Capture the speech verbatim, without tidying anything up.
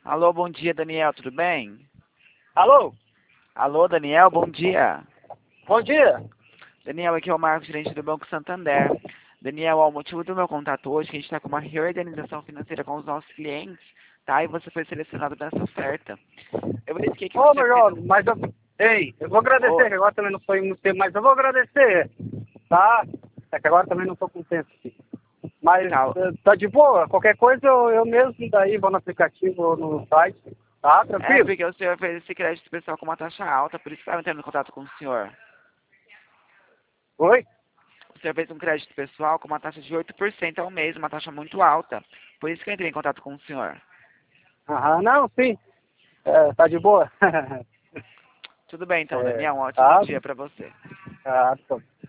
Alô, bom dia, Daniel, tudo bem? Alô? Alô, Daniel, bom dia. Bom dia. Daniel, aqui é o Marcos, gerente do Banco Santander. Daniel, ó, o motivo do meu contato hoje é que a gente está com uma reorganização financeira com os nossos clientes, tá? E você foi selecionado nessa oferta. Eu verifiquei que Ô, você meu fez jovem, um... mas eu... Ei, eu vou agradecer, Ô, que agora também não foi muito tempo, mas eu vou agradecer, tá? É que agora também não estou com tempo aqui. Mas tá, eh, tá de boa, qualquer coisa eu, eu mesmo daí vou no aplicativo ou no site, tá? é Tranquilo? porque o senhor fez esse crédito especial com uma taxa alta, por isso que eu estava entrando em contato com o senhor. Oi? O senhor fez um crédito pessoal com uma taxa de oito por cento ao mês, uma taxa muito alta. Por isso que eu entrei em contato com o senhor. Aham, não, sim. É, tá de boa? Tudo bem então, É, Daniel, um ótimo tá, dia para você. tá, tá.